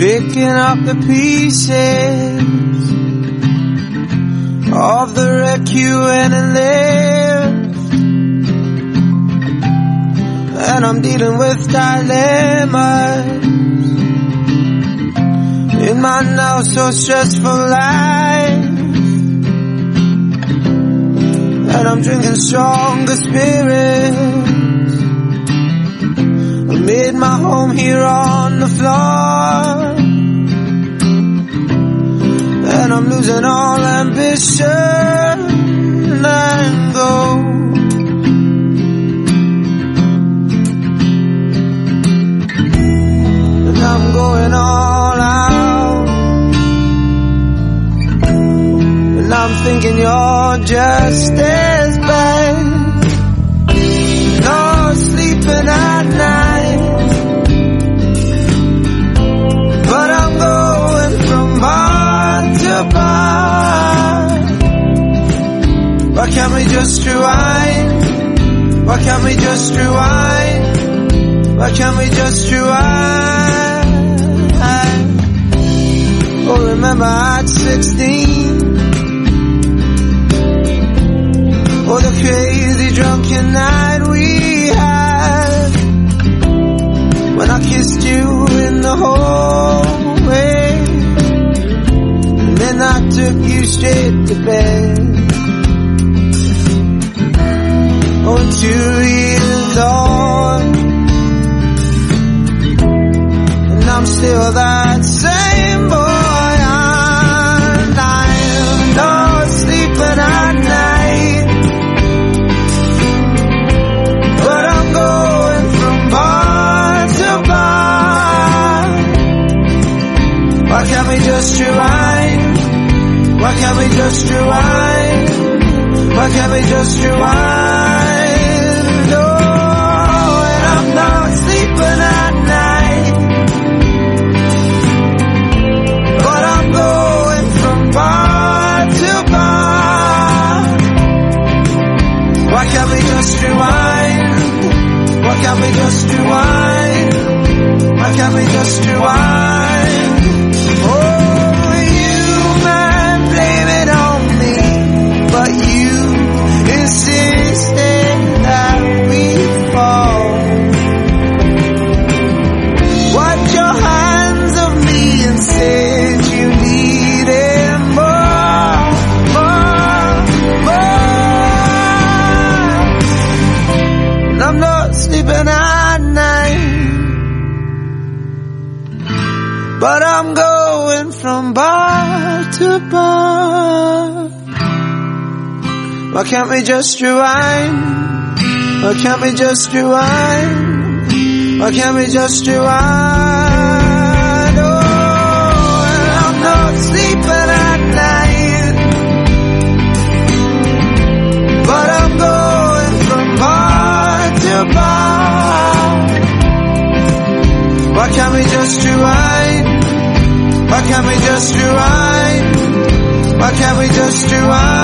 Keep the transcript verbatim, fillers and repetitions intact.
picking up the pieces of the wreck you went and left. And I'm dealing with dilemmas in my now so stressful life. And I'm drinking stronger spirits amid my home here on the floor. And I'm losing all ambition and goal. And I'm going all out. And I'm thinking you're just as bad. No sleeping at night, but I'm going from bar to bar. Why can't we just rewind? Why can't we just rewind? Why can't we just rewind? Oh, remember at sixteen, oh, the crazy drunken night we had, when I kissed you in the hallway, and then I took you straight to bed. Oh, two years on, and I'm still that same boy. And I'm not sleeping at night, but I'm going from bar to bar. Why can't we just rewind? Why can't we just rewind? Why can't we just rewind? Oh, and I'm not sleeping at night, but I'm going from bar to bar. Why can't we just rewind? Why can't we just rewind? Why can't we just rewind? Oh, you might blame it on me, but you insisted that we fall. Wiped your hands of me and said you needed more, more, more. And I'm not sleeping at night, but I'm going from bar to bar. Why can't we just rewind? Why can't we just rewind? Why can't we just rewind? Oh, and I'm not sleeping at night, but I'm going from bar to bar. Why can't we just rewind? Why can't we just rewind? Why can't we just rewind?